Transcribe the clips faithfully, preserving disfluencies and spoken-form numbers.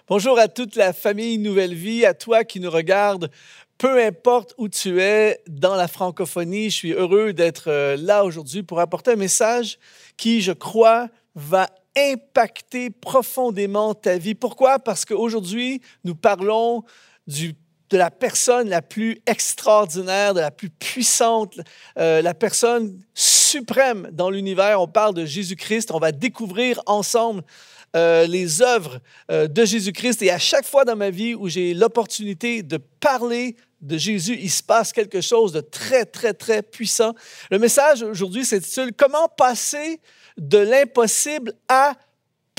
Bonjour à toute la famille Nouvelle Vie, à toi qui nous regarde, peu importe où tu es dans la francophonie. Je suis heureux d'être là aujourd'hui pour apporter un message qui, je crois, va impacter profondément ta vie. Pourquoi? Parce qu'aujourd'hui, nous parlons du de la personne la plus extraordinaire, de la plus puissante, euh, la personne suprême dans l'univers. On parle de Jésus-Christ. On va découvrir ensemble euh, les œuvres euh, de Jésus-Christ. Et à chaque fois dans ma vie où j'ai l'opportunité de parler de Jésus, il se passe quelque chose de très, très, très puissant. Le message aujourd'hui s'intitule « Comment passer de l'impossible à possible ».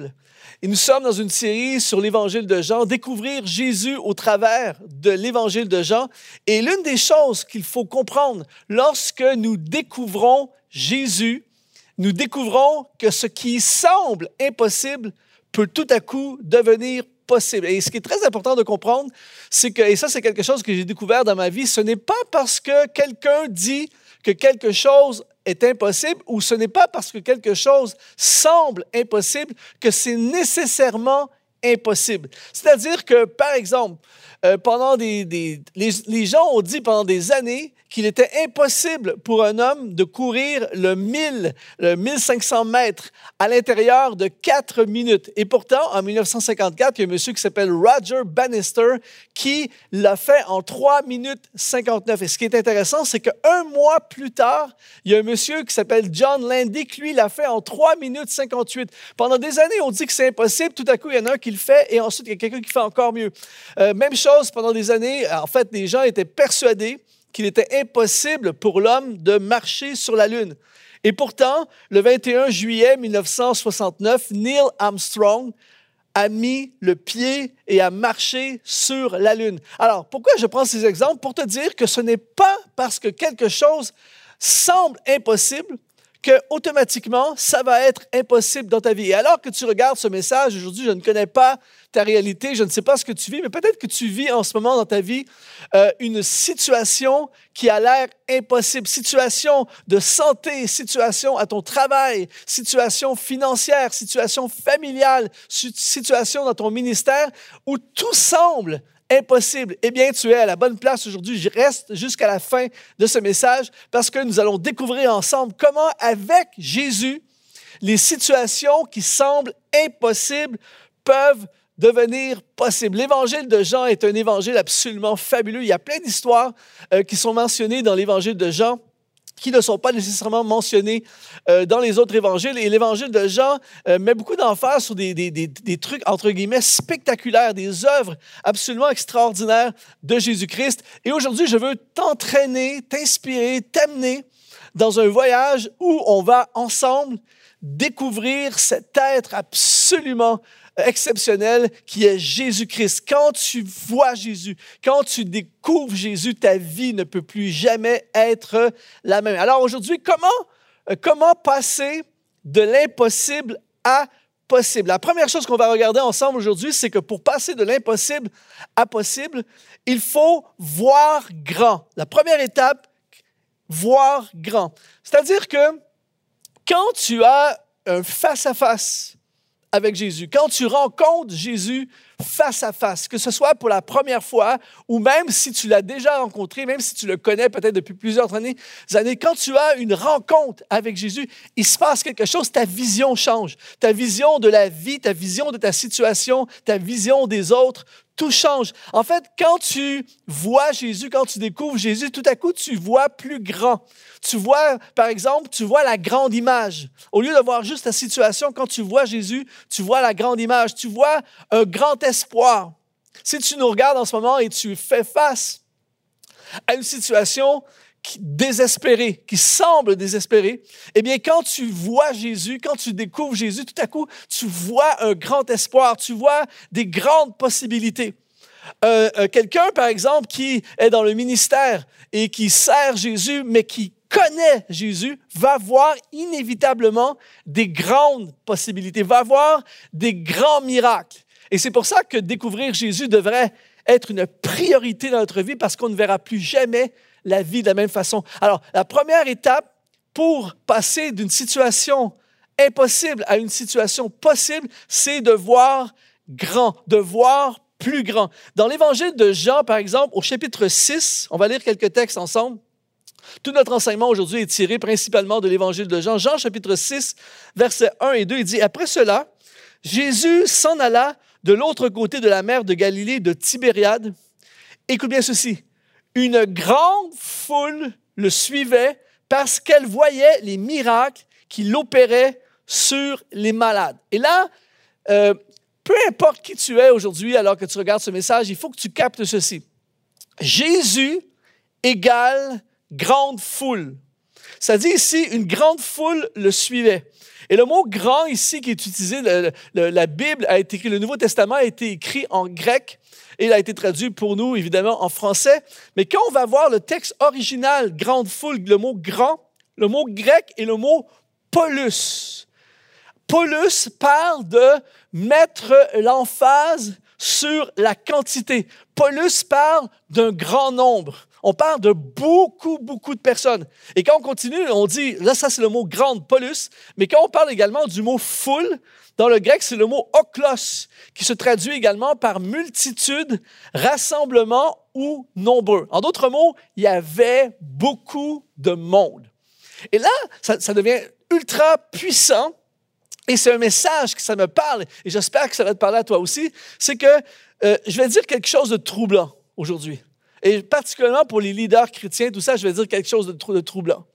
Et nous sommes dans une série sur l'Évangile de Jean, découvrir Jésus au travers de l'Évangile de Jean. Et l'une des choses qu'il faut comprendre lorsque nous découvrons Jésus, nous découvrons que ce qui semble impossible peut tout à coup devenir possible. Et ce qui est très important de comprendre, c'est que, et ça c'est quelque chose que j'ai découvert dans ma vie, ce n'est pas parce que quelqu'un dit que quelque chose est impossible ou ce n'est pas parce que quelque chose semble impossible que c'est nécessairement impossible. C'est-à-dire que, par exemple, euh, pendant des, des les, les gens ont dit pendant des années qu'il était impossible pour un homme de courir le mille, le mille cinq cents mètres à l'intérieur de quatre minutes. Et pourtant, en dix-neuf cent cinquante-quatre, il y a un monsieur qui s'appelle Roger Bannister qui l'a fait en trois minutes cinquante-neuf. Et ce qui est intéressant, c'est qu'un mois plus tard, il y a un monsieur qui s'appelle John Landy qui, lui, l'a fait en trois minutes cinquante-huit. Pendant des années, on dit que c'est impossible. Tout à coup, il y en a un qui le fait et ensuite, il y a quelqu'un qui fait encore mieux. Euh, même chose, pendant des années, en fait, les gens étaient persuadés qu'il était impossible pour l'homme de marcher sur la Lune. Et pourtant, le vingt et un juillet dix-neuf cent soixante-neuf, Neil Armstrong a mis le pied et a marché sur la Lune. Alors, pourquoi je prends ces exemples? Pour te dire que ce n'est pas parce que quelque chose semble impossible que automatiquement, ça va être impossible dans ta vie. Et alors que tu regardes ce message aujourd'hui, je ne connais pas ta réalité, je ne sais pas ce que tu vis, mais peut-être que tu vis en ce moment dans ta vie euh, une situation qui a l'air impossible, situation de santé, situation à ton travail, situation financière, situation familiale, situation dans ton ministère, où tout semble impossible. Eh bien, tu es à la bonne place aujourd'hui. Je reste jusqu'à la fin de ce message parce que nous allons découvrir ensemble comment, avec Jésus, les situations qui semblent impossibles peuvent devenir possibles. L'Évangile de Jean est un évangile absolument fabuleux. Il y a plein d'histoires euh, qui sont mentionnées dans l'Évangile de Jean qui ne sont pas nécessairement mentionnés euh, dans les autres évangiles. Et l'Évangile de Jean euh, met beaucoup d'emphase sur des, des, des, des trucs, entre guillemets, spectaculaires, des œuvres absolument extraordinaires de Jésus-Christ. Et aujourd'hui, je veux t'entraîner, t'inspirer, t'amener dans un voyage où on va ensemble découvrir cet être absolument exceptionnel qui est Jésus-Christ. Quand tu vois Jésus, quand tu découvres Jésus, ta vie ne peut plus jamais être la même. Alors aujourd'hui, comment, comment passer de l'impossible à possible? La première chose qu'on va regarder ensemble aujourd'hui, c'est que pour passer de l'impossible à possible, il faut voir grand. La première étape, voir grand. C'est-à-dire que quand tu as un face-à-face avec Jésus, quand tu rencontres Jésus face à face, que ce soit pour la première fois ou même si tu l'as déjà rencontré, même si tu le connais peut-être depuis plusieurs années, années, quand tu as une rencontre avec Jésus, il se passe quelque chose, ta vision change. Ta vision de la vie, ta vision de ta situation, ta vision des autres, tout change. En fait, quand tu vois Jésus, quand tu découvres Jésus, tout à coup, tu vois plus grand. Tu vois, par exemple, tu vois la grande image. Au lieu de voir juste ta situation, quand tu vois Jésus, tu vois la grande image. Tu vois un grand espoir. Si tu nous regardes en ce moment et tu fais face à une situation qui, désespérée, qui semble désespérée, eh bien, quand tu vois Jésus, quand tu découvres Jésus, tout à coup, tu vois un grand espoir, tu vois des grandes possibilités. Euh, euh, quelqu'un, par exemple, qui est dans le ministère et qui sert Jésus, mais qui connaît Jésus, va voir inévitablement des grandes possibilités, va voir des grands miracles. Et c'est pour ça que découvrir Jésus devrait être une priorité dans notre vie parce qu'on ne verra plus jamais la vie de la même façon. Alors, la première étape pour passer d'une situation impossible à une situation possible, c'est de voir grand, de voir plus grand. Dans l'évangile de Jean, par exemple, au chapitre six, on va lire quelques textes ensemble. Tout notre enseignement aujourd'hui est tiré principalement de l'évangile de Jean. Jean, chapitre six, versets un et deux, il dit « Après cela, Jésus s'en alla de l'autre côté de la mer de Galilée, de Tibériade. Écoute bien ceci. Une grande foule le suivait parce qu'elle voyait les miracles qu'il opérait sur les malades. » Et là, euh, peu importe qui tu es aujourd'hui alors que tu regardes ce message, il faut que tu captes ceci. Jésus égale grande foule. Ça dit ici, une grande foule le suivait. Et le mot « grand » ici qui est utilisé, le, le, la Bible a été écrit, le Nouveau Testament a été écrit en grec et il a été traduit pour nous, évidemment, en français. Mais quand on va voir le texte original, grande foule, le mot « grand », le mot grec est le mot « pollus ». Pollus parle de mettre l'emphase sur la quantité. Pollus parle d'un grand nombre. On parle de beaucoup, beaucoup de personnes. Et quand on continue, on dit, là, ça, c'est le mot grande, pollus, mais quand on parle également du mot foule, dans le grec, c'est le mot oklos, qui se traduit également par multitude, rassemblement ou nombreux. En d'autres mots, il y avait beaucoup de monde. Et là, ça, ça devient ultra puissant. Et c'est un message que ça me parle, et j'espère que ça va te parler à toi aussi, c'est que euh, je vais dire quelque chose de troublant aujourd'hui. Et particulièrement pour les leaders chrétiens, tout ça, je vais dire quelque chose de, de troublant.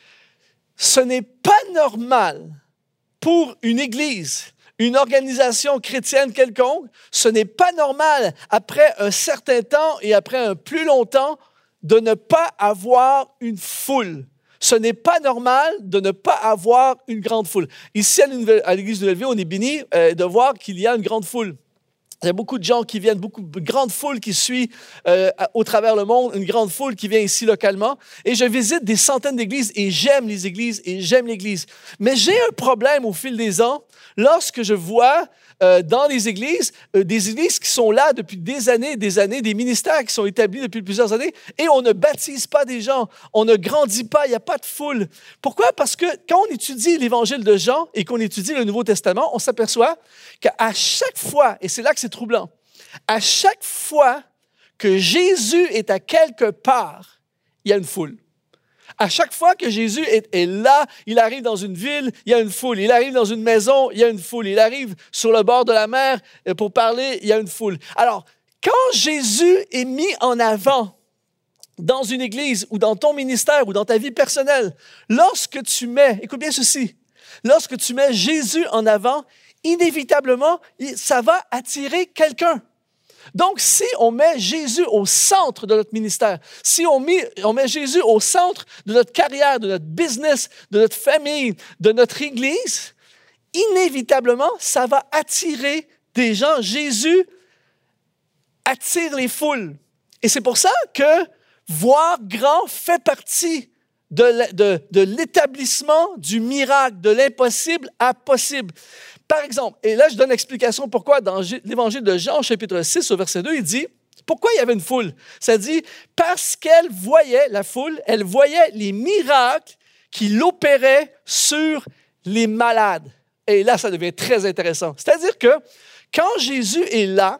Ce n'est pas normal pour une église, une organisation chrétienne quelconque, ce n'est pas normal après un certain temps et après un plus long temps de ne pas avoir une foule. Ce n'est pas normal de ne pas avoir une grande foule. Ici, à l'église de Nouvelle-Vie, on est béni euh, de voir qu'il y a une grande foule. Il y a beaucoup de gens qui viennent, beaucoup de grandes foules qui suivent euh, au travers le monde, une grande foule qui vient ici localement. Et je visite des centaines d'églises et j'aime les églises et j'aime l'Église. Mais j'ai un problème au fil des ans lorsque je vois euh, dans les églises, euh, des églises qui sont là depuis des années et des années, des ministères qui sont établis depuis plusieurs années et on ne baptise pas des gens, on ne grandit pas, il n'y a pas de foule. Pourquoi? Parce que quand on étudie l'évangile de Jean et qu'on étudie le Nouveau Testament, on s'aperçoit qu'à chaque fois, et c'est là que c'est troublant, à chaque fois que Jésus est à quelque part, il y a une foule. À chaque fois que Jésus est, est là, il arrive dans une ville, il y a une foule. Il arrive dans une maison, il y a une foule. Il arrive sur le bord de la mer pour parler, il y a une foule. Alors, quand Jésus est mis en avant dans une église ou dans ton ministère ou dans ta vie personnelle, lorsque tu mets, écoute bien ceci, lorsque tu mets Jésus en avant, inévitablement, ça va attirer quelqu'un. Donc, si on met Jésus au centre de notre ministère, si on met, on met Jésus au centre de notre carrière, de notre business, de notre famille, de notre Église, inévitablement, ça va attirer des gens. Jésus attire les foules. Et c'est pour ça que voir grand fait partie de, de, de l'établissement du miracle, de l'impossible à possible. Par exemple, et là, je donne l'explication pourquoi dans l'évangile de Jean, chapitre six, au verset deux, il dit, pourquoi il y avait une foule? Ça dit, parce qu'elle voyait, la foule, elle voyait les miracles qu'il opérait sur les malades. Et là, ça devient très intéressant. C'est-à-dire que quand Jésus est là,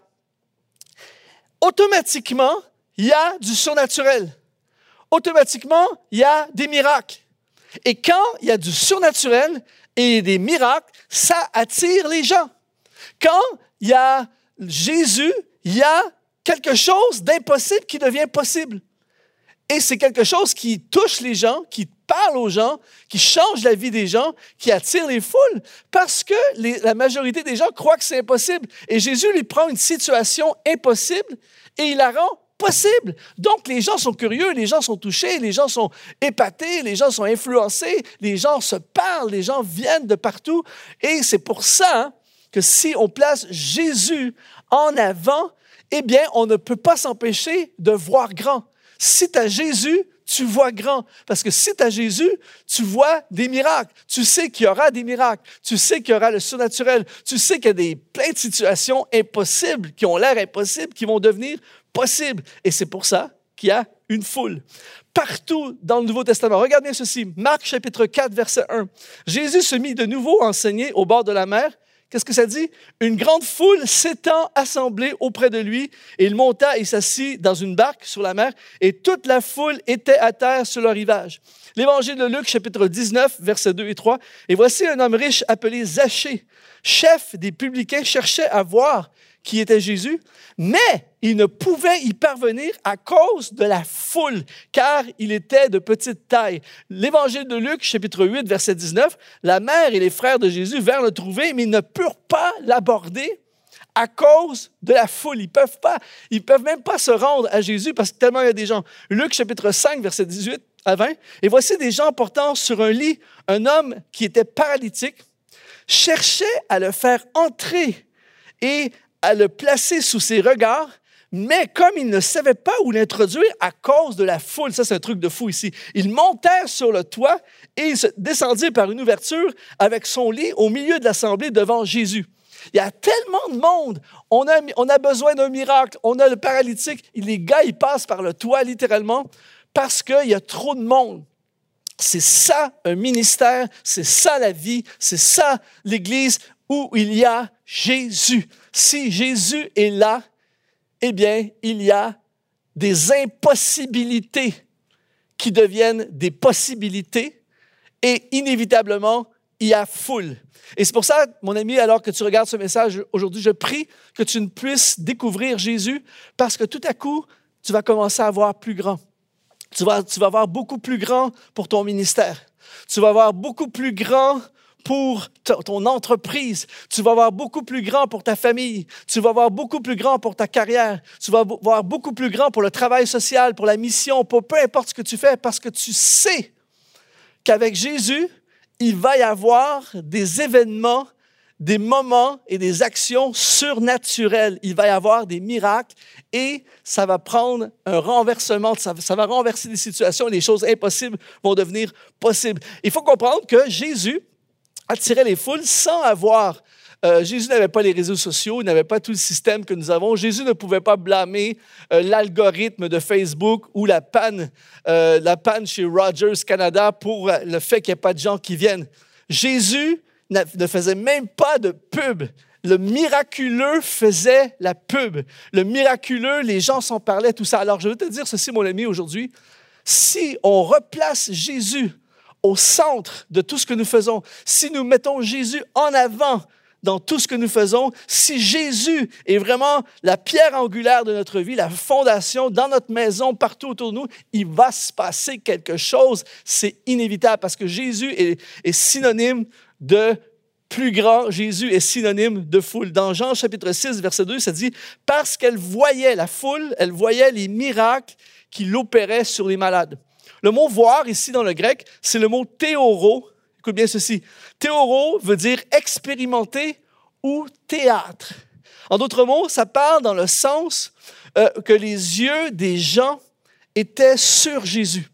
automatiquement, il y a du surnaturel. Automatiquement, il y a des miracles. Et quand il y a du surnaturel et des miracles, ça attire les gens. Quand il y a Jésus, il y a quelque chose d'impossible qui devient possible. Et c'est quelque chose qui touche les gens, qui parle aux gens, qui change la vie des gens, qui attire les foules, parce que les, la majorité des gens croient que c'est impossible. Et Jésus lui prend une situation impossible et il la rend possible. Donc, les gens sont curieux, les gens sont touchés, les gens sont épatés, les gens sont influencés, les gens se parlent, les gens viennent de partout. Et c'est pour ça hein, que si on place Jésus en avant, eh bien, on ne peut pas s'empêcher de voir grand. Si tu as Jésus, tu vois grand. Parce que si tu as Jésus, tu vois des miracles. Tu sais qu'il y aura des miracles. Tu sais qu'il y aura le surnaturel. Tu sais qu'il y a des, plein de situations impossibles, qui ont l'air impossibles, qui vont devenir possible. Et c'est pour ça qu'il y a une foule. Partout dans le Nouveau Testament. Regarde bien ceci. Marc chapitre quatre, verset un. Jésus se mit de nouveau à enseigner au bord de la mer, qu'est-ce que ça dit? Une grande foule s'étant assemblée auprès de lui, et il monta et s'assit dans une barque sur la mer, et toute la foule était à terre sur le rivage. L'Évangile de Luc, chapitre dix-neuf, versets deux et trois. Et voici un homme riche appelé Zachée, chef des publicains, cherchait à voir qui était Jésus, mais il ne pouvait y parvenir à cause de la foule, car il était de petite taille. L'Évangile de Luc, chapitre huit, verset dix-neuf, la mère et les frères de Jésus vinrent le trouver, mais ils ne purent pas l'aborder à cause de la foule. Ils peuvent pas, ils peuvent même pas se rendre à Jésus parce que tellement il y a des gens. Luc, chapitre cinq, verset dix-huit à vingt, et voici des gens portant sur un lit un homme qui était paralytique, cherchaient à le faire entrer et à le placer sous ses regards, mais comme ils ne savaient pas où l'introduire à cause de la foule, ça c'est un truc de fou ici, ils montèrent sur le toit et ils descendirent par une ouverture avec son lit au milieu de l'assemblée devant Jésus. Il y a tellement de monde, on a, on a besoin d'un miracle, on a le paralytique, les gars ils passent par le toit littéralement parce qu'il y a trop de monde. C'est ça un ministère, c'est ça la vie, c'est ça l'Église où il y a Jésus. Si Jésus est là, eh bien, il y a des impossibilités qui deviennent des possibilités et inévitablement, il y a foule. Et c'est pour ça, mon ami, alors que tu regardes ce message aujourd'hui, je prie que tu ne puisses découvrir Jésus parce que tout à coup, tu vas commencer à voir plus grand. Tu vas, tu vas voir beaucoup plus grand pour ton ministère. Tu vas voir beaucoup plus grand pour ton entreprise. Tu vas voir beaucoup plus grand pour ta famille. Tu vas voir beaucoup plus grand pour ta carrière. Tu vas voir beaucoup plus grand pour le travail social, pour la mission, pour peu importe ce que tu fais, parce que tu sais qu'avec Jésus, il va y avoir des événements, des moments et des actions surnaturelles. Il va y avoir des miracles et ça va prendre un renversement. Ça, ça va renverser des situations et les choses impossibles vont devenir possibles. Il faut comprendre que Jésus attirait les foules sans avoir... Euh, Jésus n'avait pas les réseaux sociaux, il n'avait pas tout le système que nous avons. Jésus ne pouvait pas blâmer euh, l'algorithme de Facebook ou la panne, euh, la panne chez Rogers Canada pour le fait qu'il n'y ait pas de gens qui viennent. Jésus ne faisait même pas de pub. Le miraculeux faisait la pub. Le miraculeux, les gens s'en parlaient, tout ça. Alors, je veux te dire ceci, mon ami, aujourd'hui. Si on replace Jésus au centre de tout ce que nous faisons, si nous mettons Jésus en avant dans tout ce que nous faisons, si Jésus est vraiment la pierre angulaire de notre vie, la fondation dans notre maison, partout autour de nous, il va se passer quelque chose. C'est inévitable parce que Jésus est, est synonyme de plus grand. Jésus est synonyme de foule. Dans Jean chapitre six, verset deux, ça dit « Parce qu'elle voyait la foule, elle voyait les miracles qu'il opérait sur les malades. » Le mot « voir » ici dans le grec, c'est le mot « théoro ». Écoute bien ceci. Théoro veut dire expérimenter ou théâtre. En d'autres mots, ça parle dans le sens euh, que les yeux des gens étaient sur Jésus.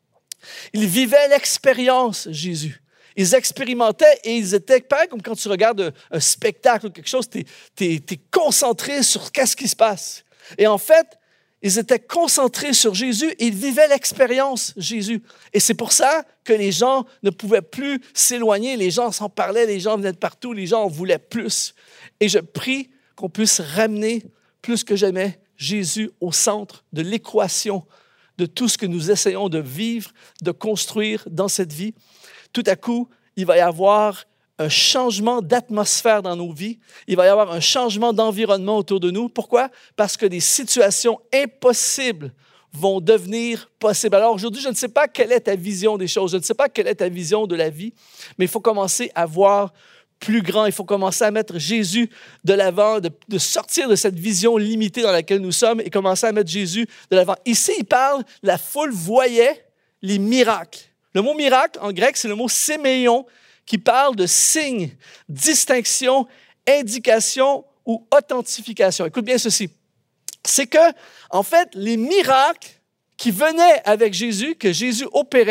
Ils vivaient l'expérience Jésus. Ils expérimentaient et ils étaient, pareil comme quand tu regardes un, un spectacle ou quelque chose, tu es concentré sur qu'est-ce qui se passe. Et en fait, ils étaient concentrés sur Jésus et ils vivaient l'expérience Jésus. Et c'est pour ça que les gens ne pouvaient plus s'éloigner. Les gens s'en parlaient, les gens venaient de partout, les gens en voulaient plus. Et je prie qu'on puisse ramener plus que jamais Jésus au centre de l'équation de tout ce que nous essayons de vivre, de construire dans cette vie. Tout à coup, il va y avoir un changement d'atmosphère dans nos vies. Il va y avoir un changement d'environnement autour de nous. Pourquoi? Parce que des situations impossibles vont devenir possibles. Alors aujourd'hui, je ne sais pas quelle est ta vision des choses. Je ne sais pas quelle est ta vision de la vie, mais il faut commencer à voir plus grand. Il faut commencer à mettre Jésus de l'avant, de, de sortir de cette vision limitée dans laquelle nous sommes et commencer à mettre Jésus de l'avant. Ici, il parle, la foule voyait les miracles. Le mot miracle, en grec, c'est le mot séméion, qui parle de signe, distinction, indication ou authentification. Écoute bien ceci. C'est que, en fait, les miracles qui venaient avec Jésus, que Jésus opérait,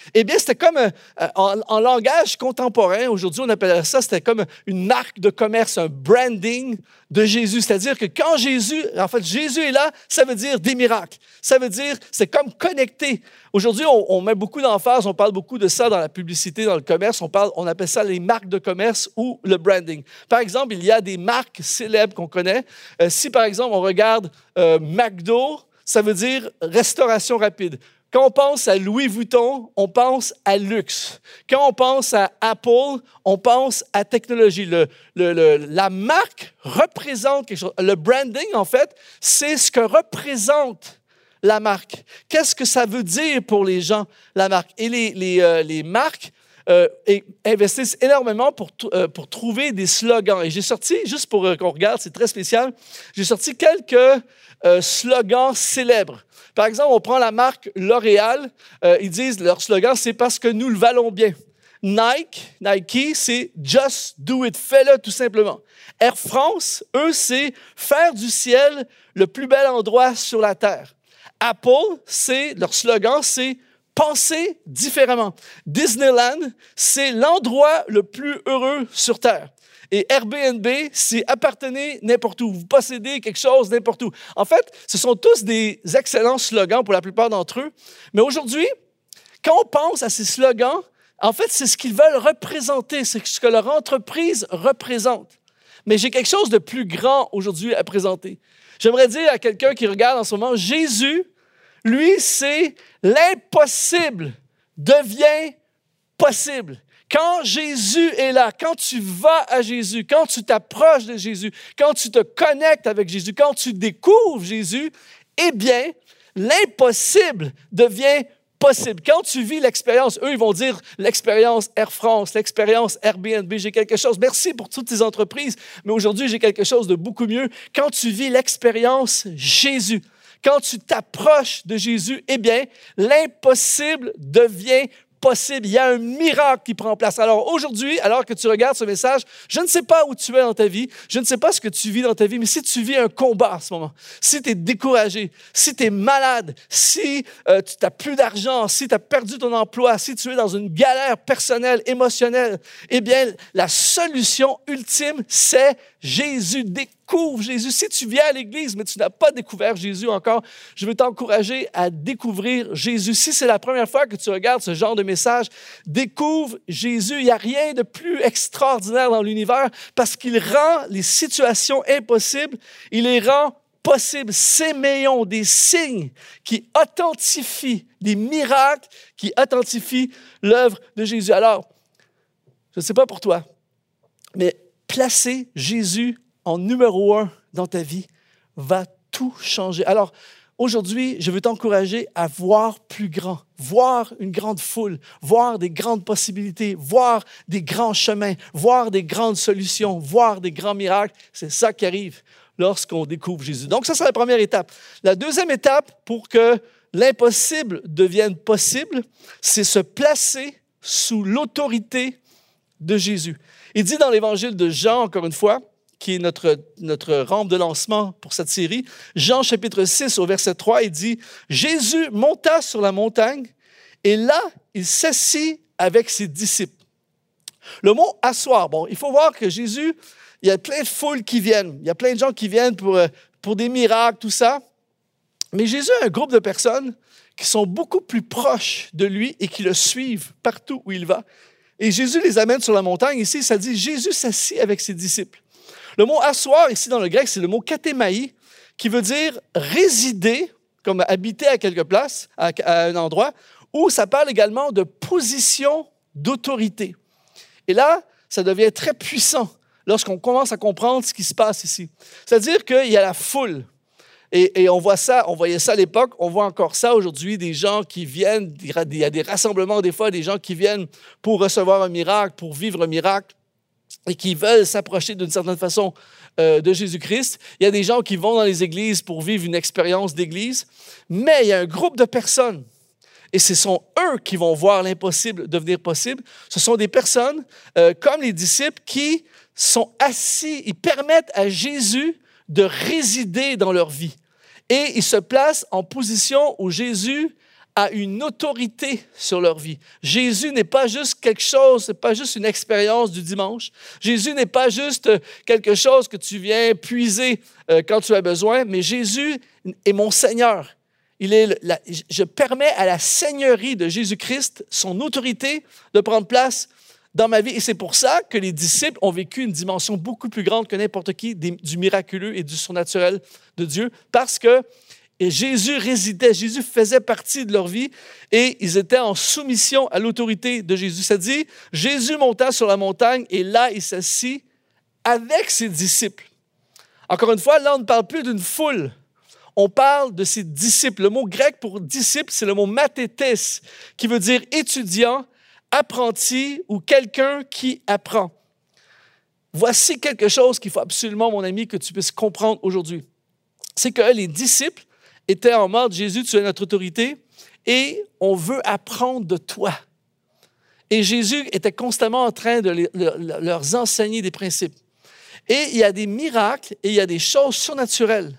Eh bien, c'était comme, euh, en, en langage contemporain, aujourd'hui, on appellerait ça, c'était comme une marque de commerce, un branding de Jésus. C'est-à-dire que quand Jésus, en fait, Jésus est là, ça veut dire des miracles. Ça veut dire, c'est comme connecté. Aujourd'hui, on, on met beaucoup d'emphase, on parle beaucoup de ça dans la publicité, dans le commerce. On, parle, on appelle ça les marques de commerce ou le branding. Par exemple, il y a des marques célèbres qu'on connaît. Euh, si, par exemple, on regarde euh, McDo, ça veut dire restauration rapide. Quand on pense à Louis Vuitton, on pense à luxe. Quand on pense à Apple, on pense à technologie. Le, le, le, la marque représente quelque chose. Le branding, en fait, c'est ce que représente la marque. Qu'est-ce que ça veut dire pour les gens, la marque? Et les, les, euh, les marques euh, investissent énormément pour, euh, pour trouver des slogans. Et j'ai sorti, juste pour euh, qu'on regarde, c'est très spécial, j'ai sorti quelques euh, slogans célèbres. Par exemple, on prend la marque L'Oréal. Euh, ils disent, leur slogan, c'est « parce que nous le valons bien ». Nike, Nike, c'est « just do it », fais-le tout simplement. Air France, eux, c'est « faire du ciel le plus bel endroit sur la terre ». Apple, c'est, leur slogan, c'est « penser différemment ». Disneyland, c'est l'endroit le plus heureux sur terre. Et Airbnb, c'est appartenir n'importe où. Vous possédez quelque chose n'importe où. En fait, ce sont tous des excellents slogans pour la plupart d'entre eux. Mais aujourd'hui, quand on pense à ces slogans, en fait, c'est ce qu'ils veulent représenter, c'est ce que leur entreprise représente. Mais j'ai quelque chose de plus grand aujourd'hui à présenter. J'aimerais dire à quelqu'un qui regarde en ce moment, Jésus, lui, c'est l'impossible devient possible. Quand Jésus est là, quand tu vas à Jésus, quand tu t'approches de Jésus, quand tu te connectes avec Jésus, quand tu découvres Jésus, eh bien, l'impossible devient possible. Quand tu vis l'expérience, eux, ils vont dire l'expérience Air France, l'expérience Airbnb, j'ai quelque chose. Merci pour toutes ces entreprises, mais aujourd'hui, j'ai quelque chose de beaucoup mieux. Quand tu vis l'expérience Jésus, quand tu t'approches de Jésus, eh bien, l'impossible devient possible. Il y a un miracle qui prend place. Alors aujourd'hui, alors que tu regardes ce message, je ne sais pas où tu es dans ta vie, je ne sais pas ce que tu vis dans ta vie, mais si tu vis un combat en ce moment, si tu es découragé, si tu es malade, si euh, tu n'as plus d'argent, si tu as perdu ton emploi, si tu es dans une galère personnelle, émotionnelle, eh bien, la solution ultime, c'est Jésus. Découvre Jésus. Si tu viens à l'Église, mais tu n'as pas découvert Jésus encore, je veux t'encourager à découvrir Jésus. Si c'est la première fois que tu regardes ce genre de message, découvre Jésus. Il n'y a rien de plus extraordinaire dans l'univers parce qu'il rend les situations impossibles, il les rend possibles. Séméons des signes qui authentifient, des miracles qui authentifient l'œuvre de Jésus. Alors, je ne sais pas pour toi, mais placer Jésus en numéro un dans ta vie va tout changer. Alors, aujourd'hui, je veux t'encourager à voir plus grand, voir une grande foule, voir des grandes possibilités, voir des grands chemins, voir des grandes solutions, voir des grands miracles. C'est ça qui arrive lorsqu'on découvre Jésus. Donc, ça, c'est la première étape. La deuxième étape pour que l'impossible devienne possible, c'est se placer sous l'autorité de Jésus. Il dit dans l'Évangile de Jean, encore une fois, qui est notre, notre rampe de lancement pour cette série, Jean chapitre six au verset trois, il dit « Jésus monta sur la montagne et là, il s'assit avec ses disciples. » Le mot « asseoir », bon, il faut voir que Jésus, il y a plein de foules qui viennent, il y a plein de gens qui viennent pour, pour des miracles, tout ça, mais Jésus a un groupe de personnes qui sont beaucoup plus proches de lui et qui le suivent partout où il va. Et Jésus les amène sur la montagne. Ici, ça dit « Jésus s'assit avec ses disciples ». Le mot « asseoir », ici dans le grec, c'est le mot « katémaï », qui veut dire « résider », comme habiter à quelque place, à, à un endroit, ou ça parle également de position d'autorité. Et là, ça devient très puissant lorsqu'on commence à comprendre ce qui se passe ici. C'est-à-dire qu'il y a la foule. Et, et on voit ça, on voyait ça à l'époque, on voit encore ça aujourd'hui, des gens qui viennent, il y a des rassemblements des fois, des gens qui viennent pour recevoir un miracle, pour vivre un miracle et qui veulent s'approcher d'une certaine façon euh, de Jésus-Christ. Il y a des gens qui vont dans les églises pour vivre une expérience d'église, mais il y a un groupe de personnes et ce sont eux qui vont voir l'impossible devenir possible. Ce sont des personnes euh, comme les disciples qui sont assis, ils permettent à Jésus de résider dans leur vie. Et ils se placent en position où Jésus a une autorité sur leur vie. Jésus n'est pas juste quelque chose, c'est pas juste une expérience du dimanche. Jésus n'est pas juste quelque chose que tu viens puiser euh, quand tu as besoin, mais Jésus est mon Seigneur. Il est la, je permets à la seigneurie de Jésus-Christ, son autorité, de prendre place dans ma vie. Et c'est pour ça que les disciples ont vécu une dimension beaucoup plus grande que n'importe qui des, du miraculeux et du surnaturel de Dieu, parce que et Jésus résidait, Jésus faisait partie de leur vie et ils étaient en soumission à l'autorité de Jésus. Ça dit, Jésus monta sur la montagne et là, il s'assit avec ses disciples. Encore une fois, là, on ne parle plus d'une foule. On parle de ses disciples. Le mot grec pour disciple, c'est le mot mathétes, qui veut dire étudiant, apprenti ou quelqu'un qui apprend. Voici quelque chose qu'il faut absolument, mon ami, que tu puisses comprendre aujourd'hui. C'est que les disciples étaient en mode « Jésus, tu es notre autorité et on veut apprendre de toi. » Et Jésus était constamment en train de les, de leur enseigner des principes. Et il y a des miracles et il y a des choses surnaturelles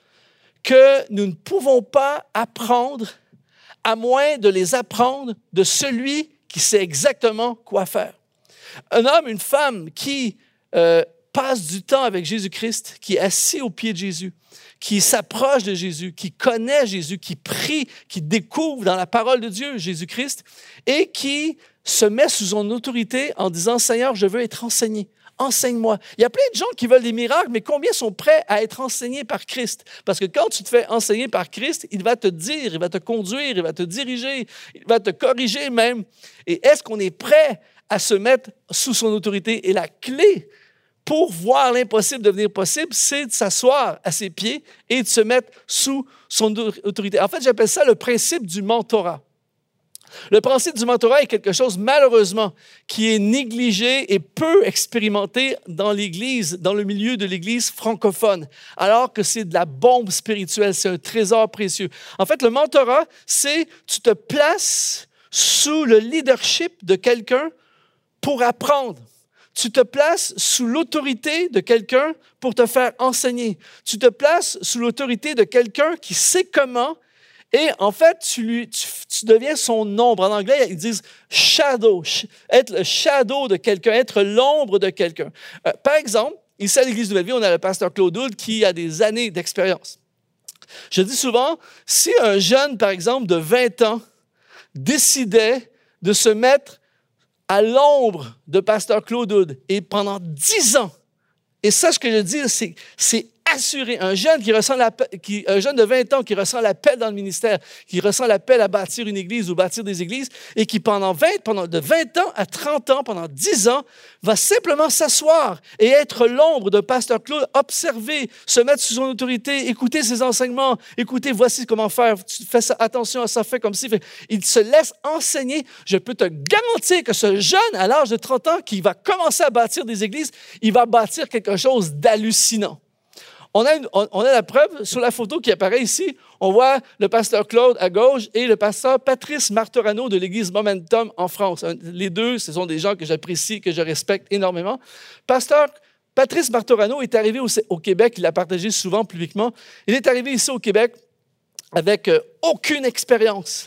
que nous ne pouvons pas apprendre à moins de les apprendre de celui qui sait exactement quoi faire. Un homme, une femme qui euh, passe du temps avec Jésus-Christ, qui est assis aux pieds de Jésus, qui s'approche de Jésus, qui connaît Jésus, qui prie, qui découvre dans la parole de Dieu Jésus-Christ et qui se met sous son autorité en disant « Seigneur, je veux être enseigné. Enseigne-moi. » Il y a plein de gens qui veulent des miracles, mais combien sont prêts à être enseignés par Christ? Parce que quand tu te fais enseigner par Christ, il va te dire, il va te conduire, il va te diriger, il va te corriger même. Et est-ce qu'on est prêt à se mettre sous son autorité? Et la clé pour voir l'impossible devenir possible, c'est de s'asseoir à ses pieds et de se mettre sous son autorité. En fait, j'appelle ça le principe du mentorat. Le principe du mentorat est quelque chose, malheureusement, qui est négligé et peu expérimenté dans l'Église, dans le milieu de l'Église francophone, alors que c'est de la bombe spirituelle, c'est un trésor précieux. En fait, le mentorat, c'est tu te places sous le leadership de quelqu'un pour apprendre. Tu te places sous l'autorité de quelqu'un pour te faire enseigner. Tu te places sous l'autorité de quelqu'un qui sait comment et en fait, tu, lui, tu, tu deviens son ombre. En anglais, ils disent « shadow », être le shadow de quelqu'un, être l'ombre de quelqu'un. Euh, par exemple, ici à l'Église Nouvelle Vie, on a le pasteur Claude Hould qui a des années d'expérience. Je dis souvent, si un jeune, par exemple, de vingt ans, décidait de se mettre à l'ombre de pasteur Claude Hould et pendant dix ans, et ça, ce que je dis, c'est, c'est assuré. Un jeune, qui ressent l'appel, qui, un jeune de vingt ans qui ressent l'appel dans le ministère, qui ressent l'appel à bâtir une église ou bâtir des églises, et qui pendant vingt, pendant de vingt ans à trente ans, pendant dix ans, va simplement s'asseoir et être l'ombre de pasteur Claude, observer, se mettre sous son autorité, écouter ses enseignements, écouter, voici comment faire, tu fais ça, attention à ça, fais comme ci. Il se laisse enseigner. Je peux te garantir que ce jeune, à l'âge de trente ans, qui va commencer à bâtir des églises, il va bâtir quelque chose d'hallucinant. On a, une, on, on a la preuve sur la photo qui apparaît ici. On voit le pasteur Claude à gauche et le pasteur Patrice Martorano de l'Église Momentum en France. Les deux, ce sont des gens que j'apprécie, que je respecte énormément. Pasteur Patrice Martorano est arrivé au, au Québec, il l'a partagé souvent publiquement. Il est arrivé ici au Québec avec euh, aucune expérience.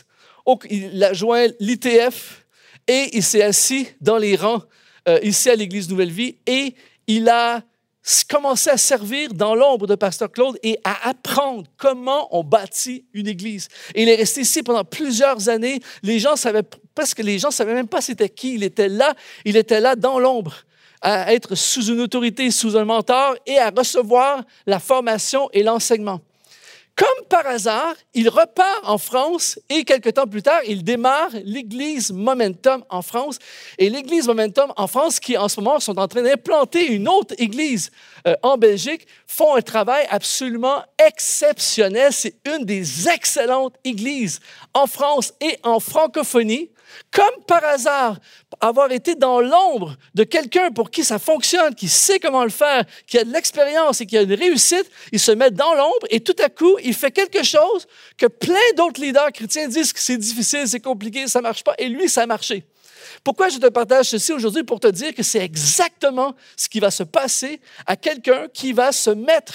Il a joint l'I T F et il s'est assis dans les rangs euh, ici à l'Église Nouvelle Vie et il a commencer à servir dans l'ombre de pasteur Claude et à apprendre comment on bâtit une église. Et il est resté ici pendant plusieurs années. Les gens savaient, parce que les gens ne savaient même pas c'était qui. Il était là, il était là dans l'ombre, à être sous une autorité, sous un mentor et à recevoir la formation et l'enseignement. Comme par hasard, il repart en France et quelques temps plus tard, il démarre l'Église Momentum en France. Et l'Église Momentum en France, qui en ce moment sont en train d'implanter une autre église euh, en Belgique, font un travail absolument exceptionnel. C'est une des excellentes églises en France et en francophonie. Comme par hasard, avoir été dans l'ombre de quelqu'un pour qui ça fonctionne, qui sait comment le faire, qui a de l'expérience et qui a une réussite, il se met dans l'ombre et tout à coup, il fait quelque chose que plein d'autres leaders chrétiens disent que c'est difficile, c'est compliqué, ça ne marche pas. Et lui, ça a marché. Pourquoi je te partage ceci aujourd'hui? Pour te dire que c'est exactement ce qui va se passer à quelqu'un qui va se mettre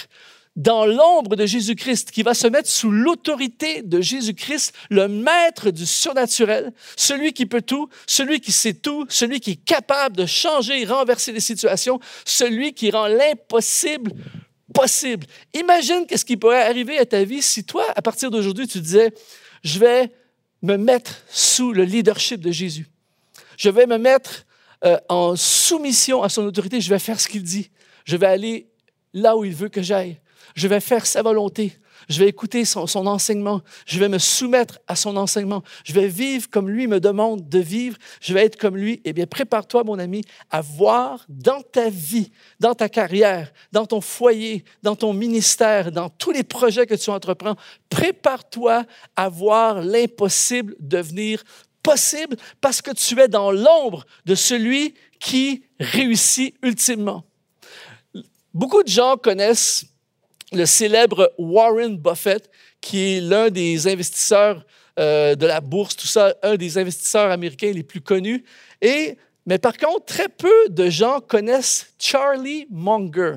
dans l'ombre de Jésus-Christ, qui va se mettre sous l'autorité de Jésus-Christ, le maître du surnaturel, celui qui peut tout, celui qui sait tout, celui qui est capable de changer et renverser les situations, celui qui rend l'impossible possible. Imagine qu'est-ce qui pourrait arriver à ta vie si toi, à partir d'aujourd'hui, tu disais, je vais me mettre sous le leadership de Jésus. Je vais me mettre euh, en soumission à son autorité. Je vais faire ce qu'il dit. Je vais aller là où il veut que j'aille. Je vais faire sa volonté. Je vais écouter son, son enseignement. Je vais me soumettre à son enseignement. Je vais vivre comme lui me demande de vivre. Je vais être comme lui. Eh bien, prépare-toi, mon ami, à voir dans ta vie, dans ta carrière, dans ton foyer, dans ton ministère, dans tous les projets que tu entreprends, prépare-toi à voir l'impossible devenir possible parce que tu es dans l'ombre de celui qui réussit ultimement. Beaucoup de gens connaissent le célèbre Warren Buffett, qui est l'un des investisseurs euh, de la bourse, tout ça, un des investisseurs américains les plus connus. Et, mais par contre, très peu de gens connaissent Charlie Munger.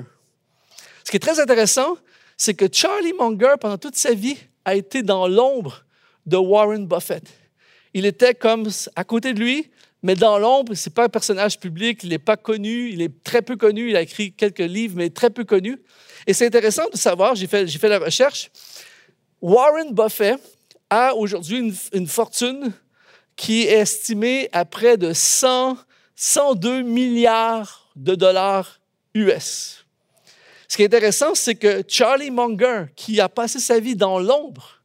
Ce qui est très intéressant, c'est que Charlie Munger, pendant toute sa vie, a été dans l'ombre de Warren Buffett. Il était comme à côté de lui, mais dans l'ombre. Ce n'est pas un personnage public, il n'est pas connu, il est très peu connu, il a écrit quelques livres, mais très peu connu. Et c'est intéressant de savoir, j'ai fait, j'ai fait la recherche, Warren Buffett a aujourd'hui une, une fortune qui est estimée à près de cent, cent deux milliards de dollars U S. Ce qui est intéressant, c'est que Charlie Munger, qui a passé sa vie dans l'ombre,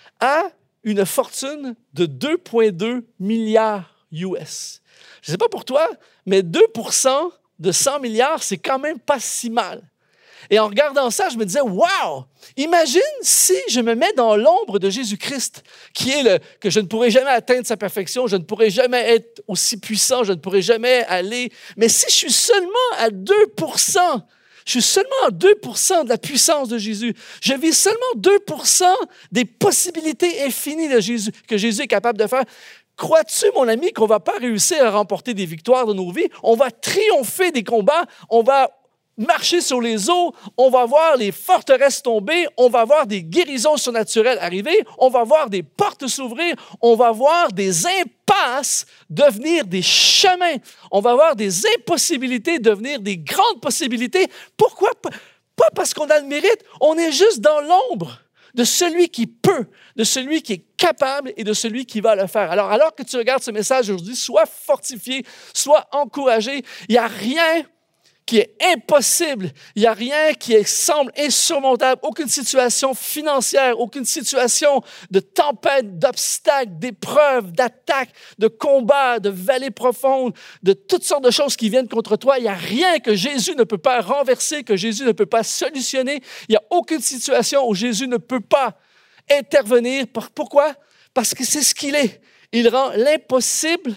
a une fortune de deux virgule deux milliards U S. Je ne sais pas pour toi, mais deux pour cent de cent milliards, c'est quand même pas si mal. Et en regardant ça, je me disais, wow! Imagine si je me mets dans l'ombre de Jésus-Christ, qui est le, que je ne pourrai jamais atteindre sa perfection, je ne pourrai jamais être aussi puissant, je ne pourrai jamais aller. Mais si je suis seulement à deux pour cent, je suis seulement à deux pour cent de la puissance de Jésus, je vis seulement deux pour cent des possibilités infinies de Jésus, que Jésus est capable de faire. Crois-tu, mon ami, qu'on ne va pas réussir à remporter des victoires dans nos vies? On va triompher des combats, on va marcher sur les eaux, on va voir les forteresses tomber, on va voir des guérisons surnaturelles arriver, on va voir des portes s'ouvrir, on va voir des impasses devenir des chemins, on va voir des impossibilités devenir des grandes possibilités. Pourquoi? Pas parce qu'on a le mérite, on est juste dans l'ombre de celui qui peut, de celui qui est capable et de celui qui va le faire. Alors, alors que tu regardes ce message aujourd'hui, sois fortifié, sois encouragé. Il n'y a rien qui est impossible. Il n'y a rien qui semble insurmontable. Aucune situation financière, aucune situation de tempête, d'obstacles, d'épreuves, d'attaques, de combats, de vallées profondes, de toutes sortes de choses qui viennent contre toi. Il n'y a rien que Jésus ne peut pas renverser, que Jésus ne peut pas solutionner. Il n'y a aucune situation où Jésus ne peut pas intervenir. Pourquoi? Parce que c'est ce qu'il est. Il rend l'impossible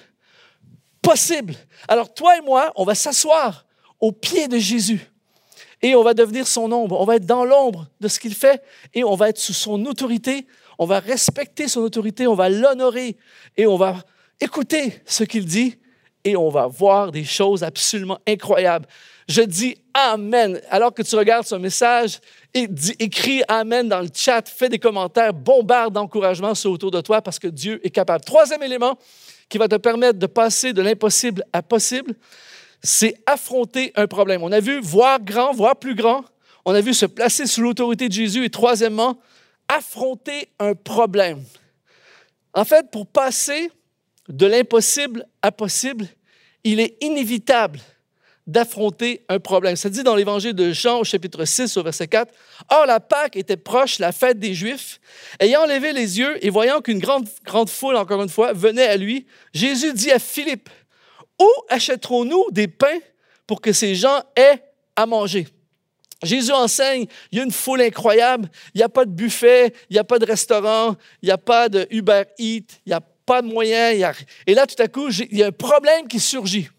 possible. Alors toi et moi, on va s'asseoir au pied de Jésus. Et on va devenir son ombre. On va être dans l'ombre de ce qu'il fait et on va être sous son autorité. On va respecter son autorité, on va l'honorer et on va écouter ce qu'il dit et on va voir des choses absolument incroyables. Je dis Amen. Alors que tu regardes ce message, et dis, écris Amen dans le chat, fais des commentaires, bombarde d'encouragement sur autour de toi parce que Dieu est capable. Troisième élément qui va te permettre de passer de l'impossible à possible, c'est affronter un problème. On a vu voir grand, voir plus grand. On a vu se placer sous l'autorité de Jésus. Et troisièmement, affronter un problème. En fait, pour passer de l'impossible à possible, il est inévitable d'affronter un problème. Ça dit dans l'Évangile de Jean, au chapitre six, au verset quatre, « Or, la Pâque était proche, la fête des Juifs. Ayant levé les yeux et voyant qu'une grande, grande foule, encore une fois, venait à lui, Jésus dit à Philippe, « Où achèterons-nous des pains pour que ces gens aient à manger? » Jésus enseigne, il y a une foule incroyable, il n'y a pas de buffet, il n'y a pas de restaurant, il n'y a pas de Uber Eats, il n'y a pas de moyens. Il y a... Et là, tout à coup, il y a un problème qui surgit.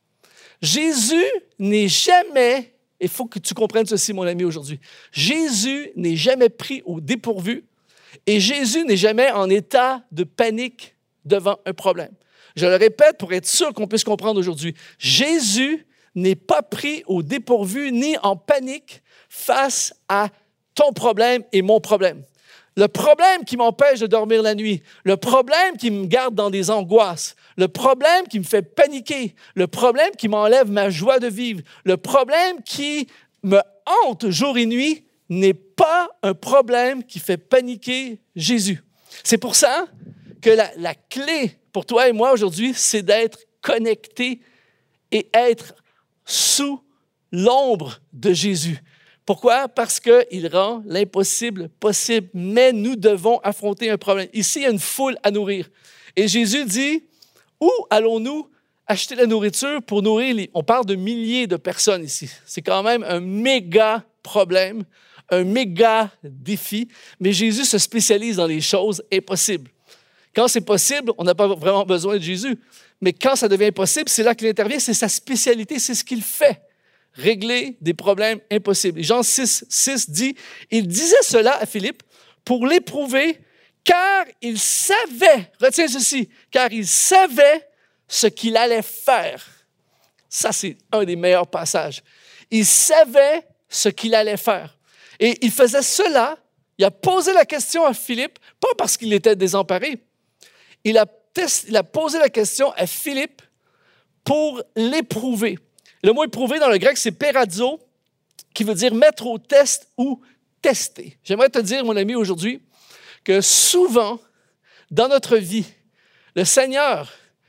Jésus n'est jamais, il faut que tu comprennes ceci, mon ami, aujourd'hui, Jésus n'est jamais pris au dépourvu et Jésus n'est jamais en état de panique devant un problème. Je le répète pour être sûr qu'on puisse comprendre aujourd'hui. Jésus n'est pas pris au dépourvu ni en panique face à ton problème est mon problème. Le problème qui m'empêche de dormir la nuit, le problème qui me garde dans des angoisses, le problème qui me fait paniquer, le problème qui m'enlève ma joie de vivre, le problème qui me hante jour et nuit n'est pas un problème qui fait paniquer Jésus. C'est pour ça que la, la clé pour toi et moi aujourd'hui, c'est d'être connecté et être sous l'ombre de Jésus. Pourquoi? Parce qu'il rend l'impossible possible, mais nous devons affronter un problème. Ici, il y a une foule à nourrir. Et Jésus dit, où allons-nous acheter la nourriture pour nourrir les... On parle de milliers de personnes ici. C'est quand même un méga problème, un méga défi, mais Jésus se spécialise dans les choses impossibles. Quand c'est possible, on n'a pas vraiment besoin de Jésus, mais quand ça devient impossible, c'est là qu'il intervient, c'est sa spécialité, c'est ce qu'il fait. Régler des problèmes impossibles. Jean six, six dit, il disait cela à Philippe pour l'éprouver, car il savait, retiens ceci, car il savait ce qu'il allait faire. Ça, c'est un des meilleurs passages. Il savait ce qu'il allait faire. Et il faisait cela, il a posé la question à Philippe, pas parce qu'il était désemparé, il a, test, il a posé la question à Philippe pour l'éprouver. Le mot éprouver dans le grec, c'est péradzo, qui veut dire mettre au test ou tester. J'aimerais te dire, mon ami, aujourd'hui, que souvent, dans notre vie, le Seigneur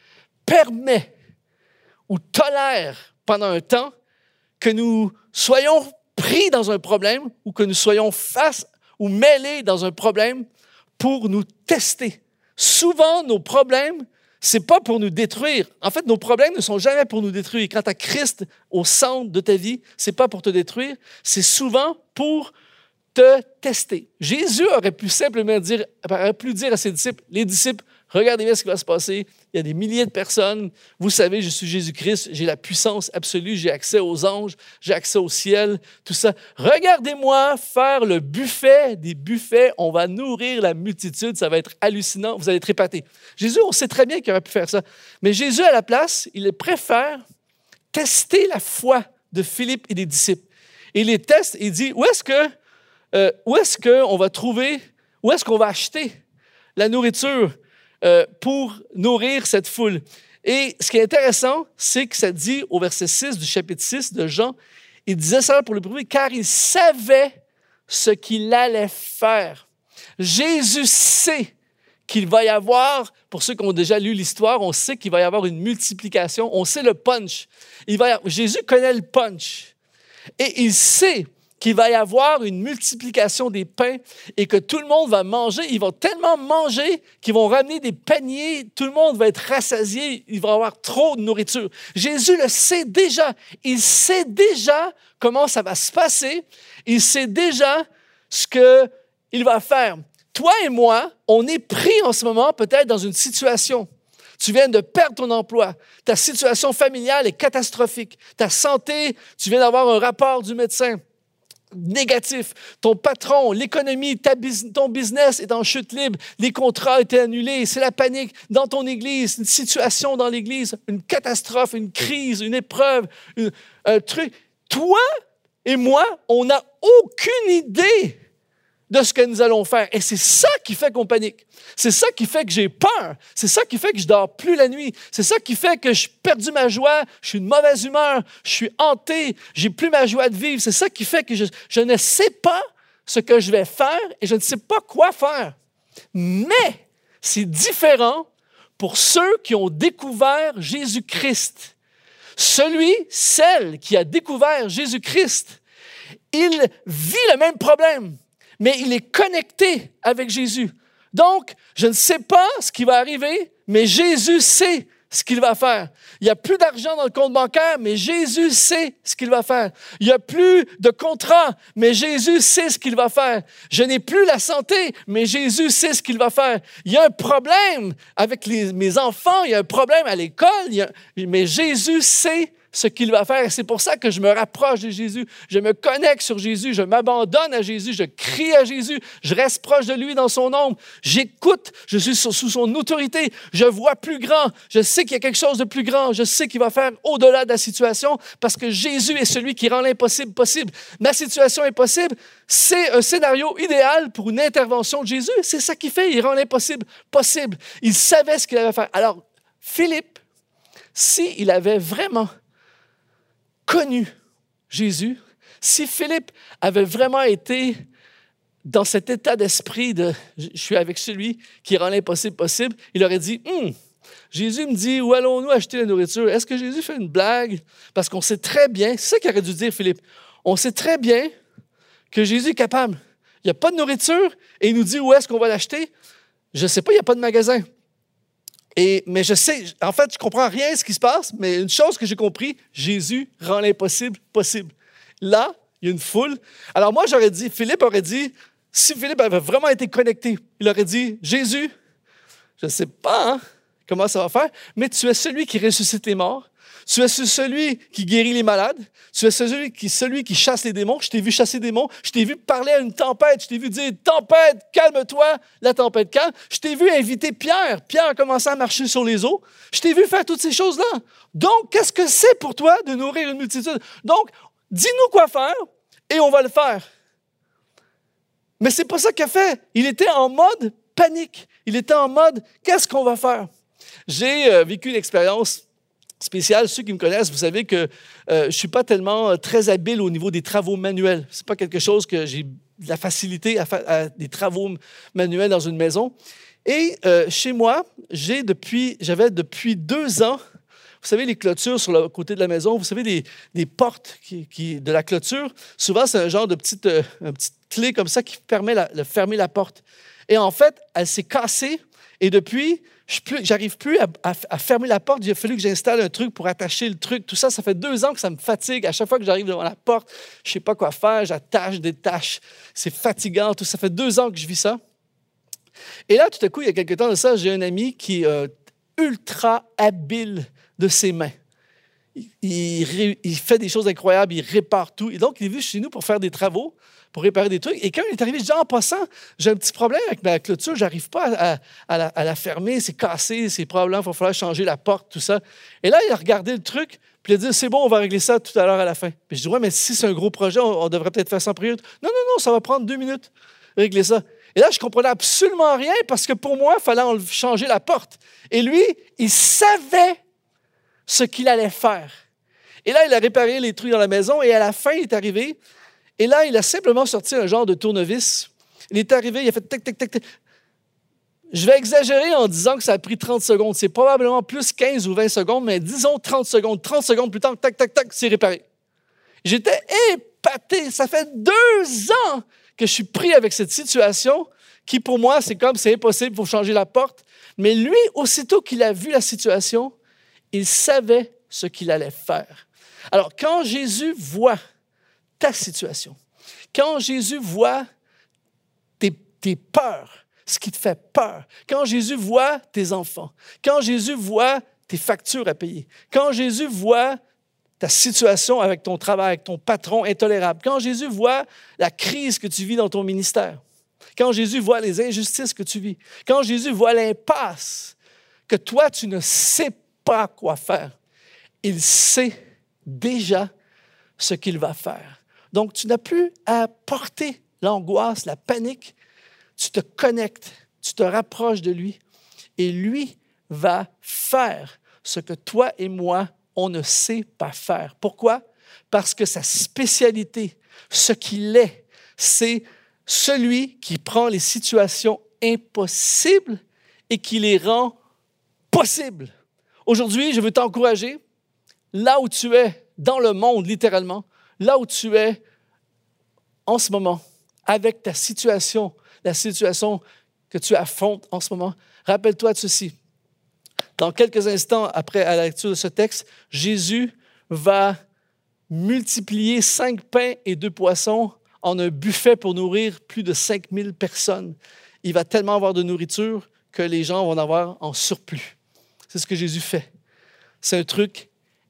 permet ou tolère pendant un temps que nous soyons pris dans un problème ou que nous soyons face ou mêlés dans un problème pour nous tester. Souvent, nos problèmes, ce n'est pas pour nous détruire. En fait, nos problèmes ne sont jamais pour nous détruire. Quand tu as Christ au centre de ta vie, ce n'est pas pour te détruire, c'est souvent pour te tester. Jésus aurait pu simplement dire, aurait pu dire à ses disciples, les disciples, regardez bien ce qui va se passer. Il y a des milliers de personnes. Vous savez, je suis Jésus-Christ. J'ai la puissance absolue. J'ai accès aux anges. J'ai accès au ciel. Tout ça. Regardez-moi faire le buffet des buffets. On va nourrir la multitude. Ça va être hallucinant. Vous allez être épatés. Jésus, on sait très bien qu'il aurait pu faire ça. Mais Jésus, à la place, il préfère tester la foi de Philippe et des disciples. Et il les teste et il dit, où est-ce que, euh, où est-ce qu'on va trouver, où est-ce qu'on va acheter la nourriture Euh, pour nourrir cette foule. Et ce qui est intéressant, c'est que ça dit au verset six du chapitre six de Jean, il disait ça pour le prouver, car il savait ce qu'il allait faire. Jésus sait qu'il va y avoir, pour ceux qui ont déjà lu l'histoire, on sait qu'il va y avoir une multiplication, on sait le punch. Il va y avoir, Jésus connaît le punch. Et il sait qu'il va y avoir une multiplication des pains et que tout le monde va manger. Ils vont tellement manger qu'ils vont ramener des paniers. Tout le monde va être rassasié. Il va y avoir trop de nourriture. Jésus le sait déjà. Il sait déjà comment ça va se passer. Il sait déjà ce qu'il va faire. Toi et moi, on est pris en ce moment peut-être dans une situation. Tu viens de perdre ton emploi. Ta situation familiale est catastrophique. Ta santé, tu viens d'avoir un rapport du médecin négatif. Ton patron, l'économie, ta, ton business est en chute libre. Les contrats ont été annulés. C'est la panique dans ton église, une situation dans l'église, une catastrophe, une crise, une épreuve, une, un truc. Toi et moi, on n'a aucune idée de ce que nous allons faire. Et c'est ça qui fait qu'on panique. C'est ça qui fait que j'ai peur. C'est ça qui fait que je dors plus la nuit. C'est ça qui fait que j'ai perdu ma joie, je suis de mauvaise humeur, je suis hanté, j'ai plus ma joie de vivre. C'est ça qui fait que je, je ne sais pas ce que je vais faire et je ne sais pas quoi faire. Mais c'est différent pour ceux qui ont découvert Jésus-Christ. Celui, celle qui a découvert Jésus-Christ, il vit le même problème, mais il est connecté avec Jésus. Donc, je ne sais pas ce qui va arriver, mais Jésus sait ce qu'il va faire. Il n'y a plus d'argent dans le compte bancaire, mais Jésus sait ce qu'il va faire. Il n'y a plus de contrat, mais Jésus sait ce qu'il va faire. Je n'ai plus la santé, mais Jésus sait ce qu'il va faire. Il y a un problème avec les, mes enfants, il y a un problème à l'école, il y a, mais Jésus sait ce qu'il va faire. Et c'est pour ça que je me rapproche de Jésus. Je me connecte sur Jésus. Je m'abandonne à Jésus. Je crie à Jésus. Je reste proche de lui dans son ombre. J'écoute. Je suis sous son autorité. Je vois plus grand. Je sais qu'il y a quelque chose de plus grand. Je sais qu'il va faire au-delà de la situation parce que Jésus est celui qui rend l'impossible possible. Ma situation est possible. C'est un scénario idéal pour une intervention de Jésus. C'est ça qu'il fait. Il rend l'impossible possible. Il savait ce qu'il allait faire. Alors, Philippe, s'il avait vraiment connu Jésus, si Philippe avait vraiment été dans cet état d'esprit de « je suis avec celui qui rend l'impossible possible », il aurait dit hum, « Jésus me dit, où allons-nous acheter la nourriture? Est-ce que Jésus fait une blague? » Parce qu'on sait très bien, c'est ça qu'il aurait dû dire Philippe, on sait très bien que Jésus est capable. Il n'y a pas de nourriture et il nous dit où est-ce qu'on va l'acheter. Je ne sais pas, il n'y a pas de magasin. Et, mais je sais, en fait, je ne comprends rien de ce qui se passe, mais une chose que j'ai compris, Jésus rend l'impossible possible. Là, il y a une foule. Alors moi, j'aurais dit, Philippe aurait dit, si Philippe avait vraiment été connecté, il aurait dit, Jésus, je ne sais pas hein, comment ça va faire, mais tu es celui qui ressuscite les morts. Tu es celui qui guérit les malades. Tu es celui qui, celui qui chasse les démons. Je t'ai vu chasser des démons. Je t'ai vu parler à une tempête. Je t'ai vu dire « Tempête, calme-toi ». La tempête calme. Je t'ai vu inviter Pierre. Pierre a commencé à marcher sur les eaux. Je t'ai vu faire toutes ces choses-là. Donc, qu'est-ce que c'est pour toi de nourrir une multitude? Donc, dis-nous quoi faire et on va le faire. Mais c'est pas ça qu'il a fait. Il était en mode panique. Il était en mode « Qu'est-ce qu'on va faire? » J'ai euh, vécu une expérience spécial. Ceux qui me connaissent, vous savez que euh, je ne suis pas tellement euh, très habile au niveau des travaux manuels. Ce n'est pas quelque chose que j'ai de la facilité à faire à des travaux manuels dans une maison. Et euh, chez moi, j'ai depuis, j'avais depuis deux ans, vous savez, les clôtures sur le côté de la maison, vous savez, les, les portes qui, qui, de la clôture, souvent, c'est un genre de petite, euh, une petite clé comme ça qui permet la, de fermer la porte. Et en fait, elle s'est cassée et depuis, je n'arrive plus à, à, à fermer la porte. Il a fallu que j'installe un truc pour attacher le truc. Tout ça, ça fait deux ans que ça me fatigue. À chaque fois que j'arrive devant la porte, je ne sais pas quoi faire. J'attache, détache. C'est fatigant. Tout ça fait deux ans que je vis ça. Et là, tout à coup, il y a quelque temps de ça, j'ai un ami qui est euh, ultra habile de ses mains. Il, il, il fait des choses incroyables. Il répare tout. Et donc, il est venu chez nous pour faire des travaux, pour réparer des trucs. Et quand il est arrivé, je dis, en passant, j'ai un petit problème avec ma clôture, je n'arrive pas à, à, la, à la fermer, c'est cassé, c'est probablement, il va falloir changer la porte, tout ça. Et là, il a regardé le truc, puis il a dit, c'est bon, on va régler ça tout à l'heure à la fin. Puis je dis, ouais, mais si c'est un gros projet, on, on devrait peut-être faire ça en priorité. Non, non, non, ça va prendre deux minutes, régler ça. Et là, je ne comprenais absolument rien parce que pour moi, il fallait changer la porte. Et lui, il savait ce qu'il allait faire. Et là, il a réparé les trucs dans la maison et à la fin, il est arrivé. Et là, il a simplement sorti un genre de tournevis. Il est arrivé, il a fait tac, tac, tac, tac. Je vais exagérer en disant que ça a pris trente secondes. C'est probablement plus quinze ou vingt secondes, mais disons trente secondes. trente secondes plus tard, tac, tac, tac, c'est réparé. J'étais épaté. Ça fait deux ans que je suis pris avec cette situation qui, pour moi, c'est comme c'est impossible, il faut changer la porte. Mais lui, aussitôt qu'il a vu la situation, il savait ce qu'il allait faire. Alors, quand Jésus voit ta situation, quand Jésus voit tes, tes peurs, ce qui te fait peur, quand Jésus voit tes enfants, quand Jésus voit tes factures à payer, quand Jésus voit ta situation avec ton travail, avec ton patron intolérable, quand Jésus voit la crise que tu vis dans ton ministère, quand Jésus voit les injustices que tu vis, quand Jésus voit l'impasse que toi, tu ne sais pas quoi faire, il sait déjà ce qu'il va faire. Donc, tu n'as plus à porter l'angoisse, la panique. Tu te connectes, tu te rapproches de lui et lui va faire ce que toi et moi, on ne sait pas faire. Pourquoi? Parce que sa spécialité, ce qu'il est, c'est celui qui prend les situations impossibles et qui les rend possibles. Aujourd'hui, je veux t'encourager, là où tu es, dans le monde, littéralement, là où tu es en ce moment, avec ta situation, la situation que tu affrontes en ce moment, rappelle-toi de ceci. Dans quelques instants, après à la lecture de ce texte, Jésus va multiplier cinq pains et deux poissons en un buffet pour nourrir plus de cinq mille personnes. Il va tellement avoir de nourriture que les gens vont en avoir en surplus. C'est ce que Jésus fait. C'est un truc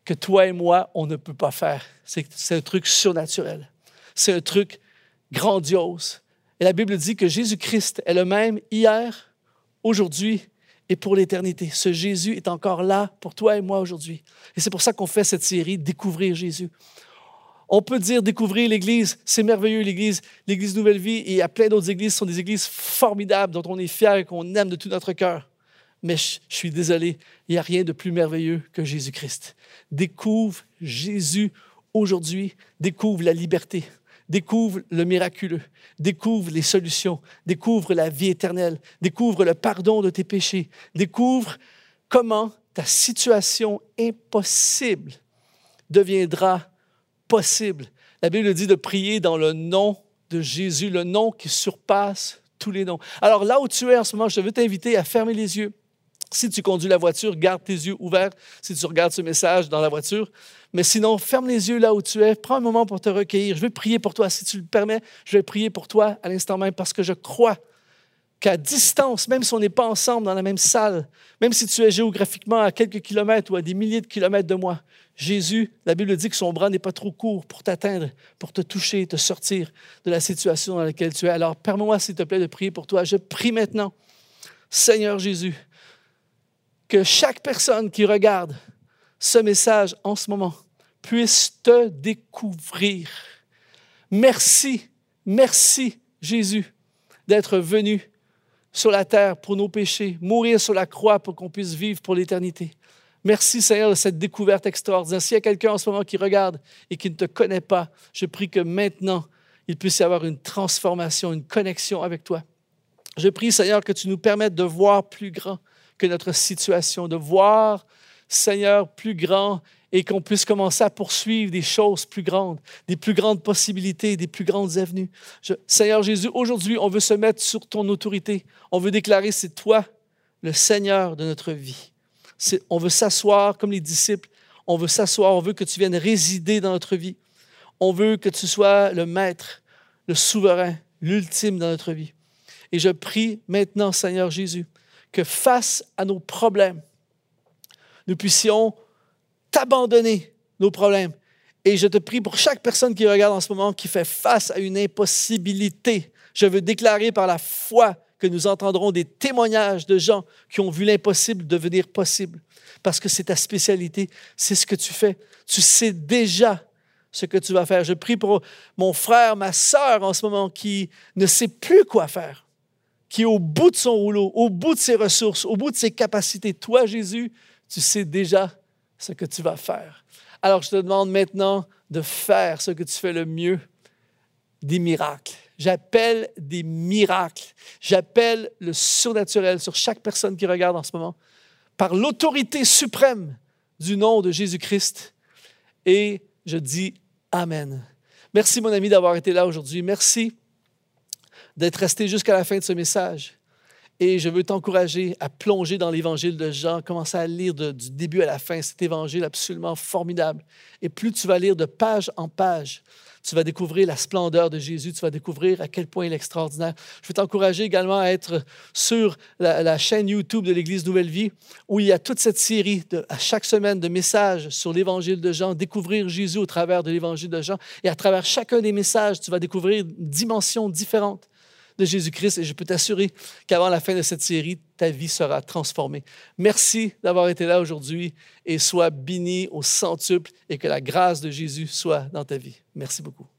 que toi et moi, on ne peut pas faire. C'est, c'est un truc surnaturel. C'est un truc grandiose. Et la Bible dit que Jésus-Christ est le même hier, aujourd'hui et pour l'éternité. Ce Jésus est encore là pour toi et moi aujourd'hui. Et c'est pour ça qu'on fait cette série « Découvrir Jésus ». On peut dire découvrir l'Église, c'est merveilleux l'Église, l'Église Nouvelle Vie, et il y a plein d'autres églises qui sont des églises formidables dont on est fiers et qu'on aime de tout notre cœur. Mais je, je suis désolé, il n'y a rien de plus merveilleux que Jésus-Christ. Découvre Jésus aujourd'hui, découvre la liberté, découvre le miraculeux, découvre les solutions, découvre la vie éternelle, découvre le pardon de tes péchés, découvre comment ta situation impossible deviendra possible. La Bible dit de prier dans le nom de Jésus, le nom qui surpasse tous les noms. Alors là où tu es en ce moment, je veux t'inviter à fermer les yeux. Si tu conduis la voiture, garde tes yeux ouverts si tu regardes ce message dans la voiture. Mais sinon, ferme les yeux là où tu es. Prends un moment pour te recueillir. Je vais prier pour toi. Si tu le permets, je vais prier pour toi à l'instant même parce que je crois qu'à distance, même si on n'est pas ensemble dans la même salle, même si tu es géographiquement à quelques kilomètres ou à des milliers de kilomètres de moi, Jésus, la Bible dit que son bras n'est pas trop court pour t'atteindre, pour te toucher, te sortir de la situation dans laquelle tu es. Alors, permets-moi, s'il te plaît, de prier pour toi. Je prie maintenant, Seigneur Jésus, que chaque personne qui regarde ce message en ce moment puisse te découvrir. Merci, merci, Jésus, d'être venu sur la terre pour nos péchés, mourir sur la croix pour qu'on puisse vivre pour l'éternité. Merci, Seigneur, de cette découverte extraordinaire. S'il y a quelqu'un en ce moment qui regarde et qui ne te connaît pas, je prie que maintenant, il puisse y avoir une transformation, une connexion avec toi. Je prie, Seigneur, que tu nous permettes de voir plus grand que notre situation, de voir, Seigneur, plus grand et qu'on puisse commencer à poursuivre des choses plus grandes, des plus grandes possibilités, des plus grandes avenues. Je, Seigneur Jésus, aujourd'hui, on veut se mettre sur ton autorité. On veut déclarer, c'est toi, le Seigneur de notre vie. C'est, on veut s'asseoir comme les disciples. On veut s'asseoir, on veut que tu viennes résider dans notre vie. On veut que tu sois le maître, le souverain, l'ultime dans notre vie. Et je prie maintenant, Seigneur Jésus, que face à nos problèmes, nous puissions t'abandonner nos problèmes. Et je te prie pour chaque personne qui regarde en ce moment, qui fait face à une impossibilité. Je veux déclarer par la foi que nous entendrons des témoignages de gens qui ont vu l'impossible devenir possible. Parce que c'est ta spécialité, c'est ce que tu fais. Tu sais déjà ce que tu vas faire. Je prie pour mon frère, ma sœur en ce moment qui ne sait plus quoi faire, qui est au bout de son rouleau, au bout de ses ressources, au bout de ses capacités. Toi, Jésus, tu sais déjà ce que tu vas faire. Alors, je te demande maintenant de faire ce que tu fais le mieux, des miracles. J'appelle des miracles. J'appelle le surnaturel sur chaque personne qui regarde en ce moment, par l'autorité suprême du nom de Jésus-Christ. Et je dis Amen. Merci, mon ami, d'avoir été là aujourd'hui. Merci d'être resté jusqu'à la fin de ce message. Et je veux t'encourager à plonger dans l'Évangile de Jean, commencer à lire de, du début à la fin cet Évangile absolument formidable. Et plus tu vas lire de page en page, tu vas découvrir la splendeur de Jésus, tu vas découvrir à quel point il est extraordinaire. Je veux t'encourager également à être sur la, la chaîne YouTube de l'Église Nouvelle Vie, où il y a toute cette série de, à chaque semaine de messages sur l'Évangile de Jean, découvrir Jésus au travers de l'Évangile de Jean. Et à travers chacun des messages, tu vas découvrir une dimension différente de Jésus-Christ. Et je peux t'assurer qu'avant la fin de cette série, ta vie sera transformée. Merci d'avoir été là aujourd'hui et sois béni au centuple et que la grâce de Jésus soit dans ta vie. Merci beaucoup.